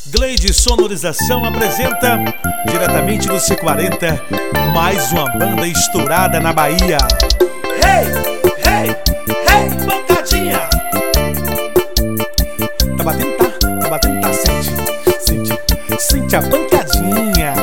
Gleide Sonorização apresenta, diretamente do C40, mais uma banda estourada na Bahia. Hey, hey, hey, pancadinha! Tá batendo, tá, sente a pancadinha.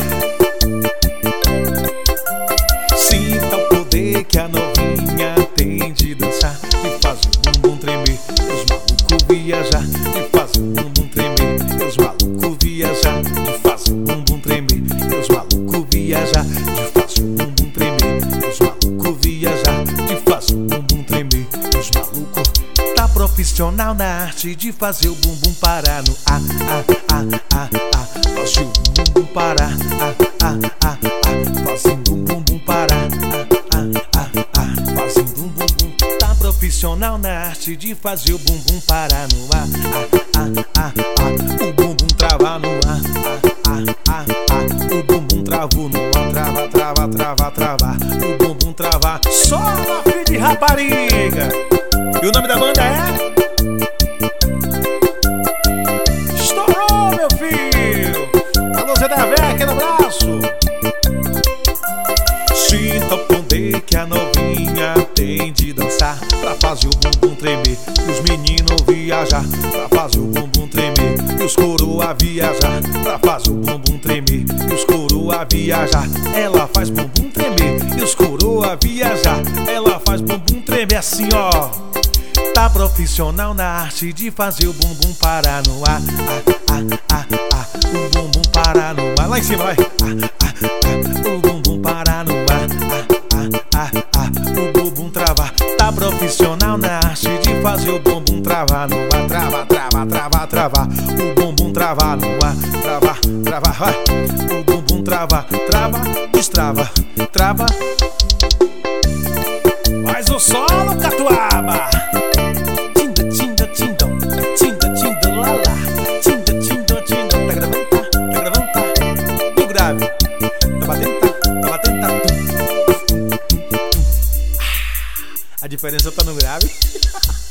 Sinta o poder que a novinha tem de dançar e faz o bumbum tremer, os malucos viajar e faz o bumbum tremer, os malucos viajar e faz o bumbum tremer, os malucos viajar e faz o bumbum tremer, os malucos viajar e faz o bumbum tremer, os malucos. Tá profissional na arte de fazer o bumbum parar no faz o bumbum parar, fazendo o bumbum parar, fazendo um bumbum. Tá profissional na arte de fazer o bumbum parar no o bumbum travar no o bumbum travou no travar, o bumbum travar. Só na filha de rapariga. E o nome da banda é Estourou, meu filho. Alô, Zé da Véia, aquele abraço. Sinta o poder que a novinha tem de dançar pra fazer o bumbum tremer, os meninos viajar pra fazer o bumbum tremer, e os coroa viajar pra fazer o bumbum tremer, e os coroa viajar. Ela faz bumbum tremer, e os coroa viajar. Ela faz bumbum tremer assim, ó. Tá profissional na arte de fazer o bumbum parar no o bumbum parar no lá em cima, vai. O bumbum parar no o bumbum travar. Tá profissional na arte de fazer o bumbum travar no travar. O bumbum travar no travar, vai. O bumbum trava, destrava, trava. Faz o solo, catuaba. A diferença tá no grave.